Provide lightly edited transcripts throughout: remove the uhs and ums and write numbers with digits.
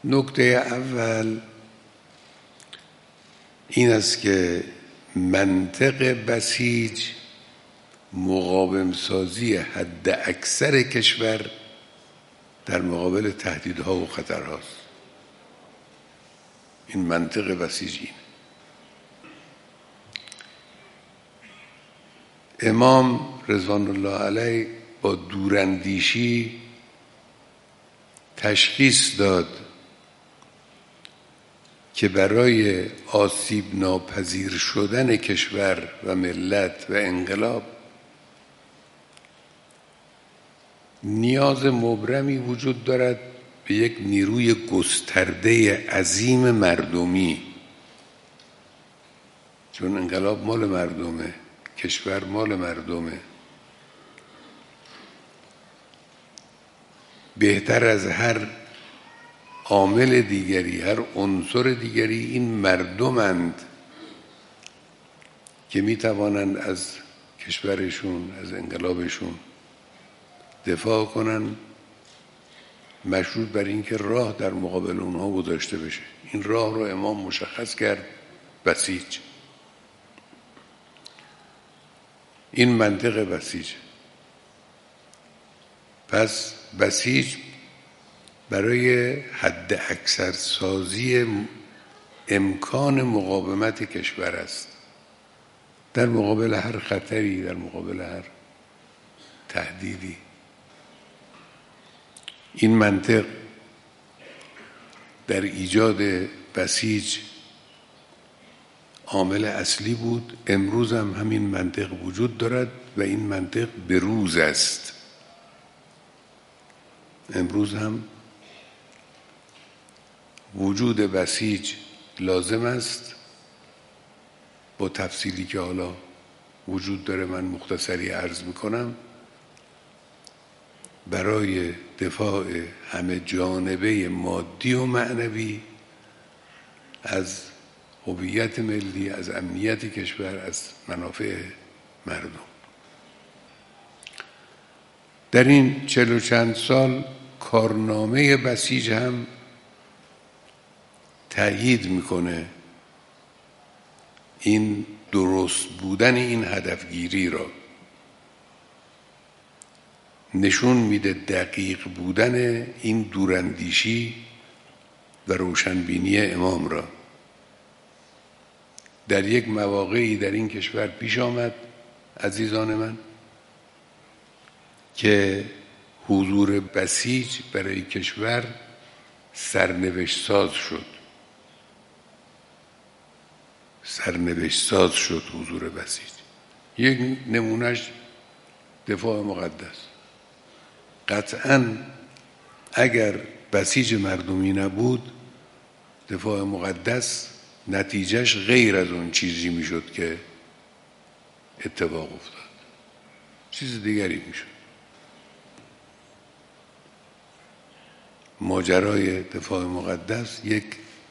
نکته اول این است که منطق بسیج مقاوم سازی حد اکثر کشور در مقابل تهدیدها و خطرهاست. این منطق بسیج اینه. امام رضوان الله علیه با دوراندیشی تشخیص داد که برای آسیب ناپذیر شدن کشور و ملت و انقلاب نیاز مبرمی وجود دارد به یک نیروی گسترده عظیم مردمی، چون انقلاب مال مردمه، کشور مال مردمه. بهتر از هر عامل دیگری، هر عنصر دیگری این مردمند که می توانند از کشورشون، از انقلابشون دفاع کنن، مشروط بر این که راه در مقابل اونها گذاشته بشه. این راه رو امام مشخص کرد: بسیج. این منطق بسیج. پس بسیج برای حد اکثر سازی امکان مقاومت کشور است در مقابل هر خطری، در مقابل هر تهدیدی. این منطق در ایجاد بسیج عامل اصلی بود. امروز هم همین منطق وجود دارد و این منطق بروز است. امروز هم وجود بسیج لازم است، با تفصیلی که حالا وجود داره من مختصری عرض میکنم. برای دفاع همه جانبه مادی و معنوی از هویت ملی، از امنیت کشور، از منافع مردم. در این 40 و چند سال کارنامه بسیج هم تأیید میکنه این درست بودن این هدفگیری را، نشون میده دقیق بودن این دوراندیشی و روشنبینی امام را. در یک مواقعی در این کشور پیش آمد عزیزان من که حضور بسیج برای کشور سرنوشت ساز شد. سرنوشت ساز شد حضور بسیج. یک نمونهش دفاع مقدس. قطعاً اگر بسیج مردمی نبود، دفاع مقدس نتیجهش غیر از اون چیزی میشد که اتفاق افتاد، چیز دیگری میشد. ماجرای دفاع مقدس یک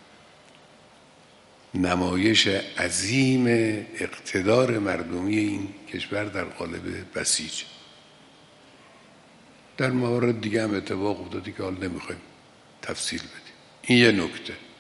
نمایش عظیم اقتدار مردمی این کشور در قالب بسیج. در موارد دیگه هم اتفاق افتادی که حال نمیخوایم تفصیل بدیم. این یه نکته.